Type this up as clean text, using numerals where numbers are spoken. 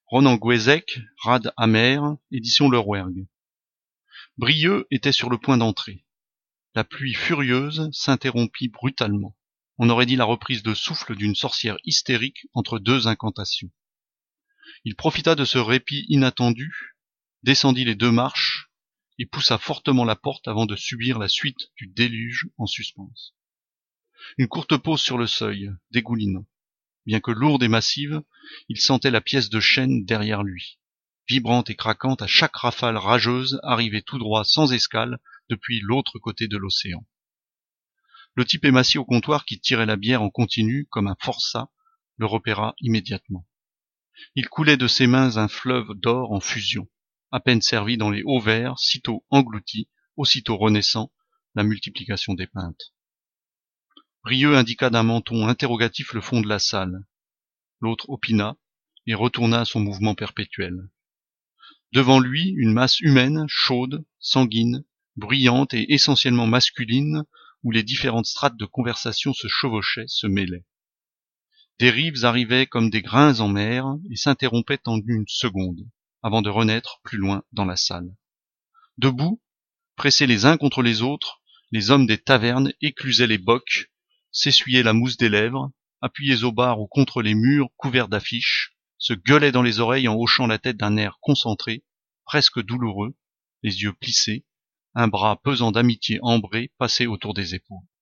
Ronan Gouézec, Rad Amer, édition Le Rouergue. Brieux était sur le point d'entrer. La pluie furieuse s'interrompit brutalement. On aurait dit la reprise de souffle d'une sorcière hystérique entre deux incantations. Il profita de ce répit inattendu, descendit les 2 marches et poussa fortement la porte avant de subir la suite du déluge en suspens. Une courte pause sur le seuil, dégoulinant. Bien que lourde et massive, il sentait la pièce de chêne derrière lui, vibrante et craquante à chaque rafale rageuse arrivée tout droit sans escale depuis l'autre côté de l'océan. Le type émacié au comptoir qui tirait la bière en continu comme un forçat le repéra immédiatement. Il coulait de ses mains un fleuve d'or en fusion, à peine servi dans les hauts verres, sitôt englouti, aussitôt renaissant, la multiplication des pintes. Brieux indiqua d'un menton interrogatif le fond de la salle. L'autre opina et retourna à son mouvement perpétuel. Devant lui, une masse humaine, chaude, sanguine, bruyante et essentiellement masculine, où les différentes strates de conversation se chevauchaient, se mêlaient. Des rives arrivaient comme des grains en mer et s'interrompaient en une seconde, avant de renaître plus loin dans la salle. Debout, pressés les uns contre les autres, les hommes des tavernes éclusaient les bocs, s'essuyaient la mousse des lèvres, appuyés au bar ou contre les murs couverts d'affiches, se gueulaient dans les oreilles en hochant la tête d'un air concentré, presque douloureux, les yeux plissés, un bras pesant d'amitié ambré passé autour des épaules.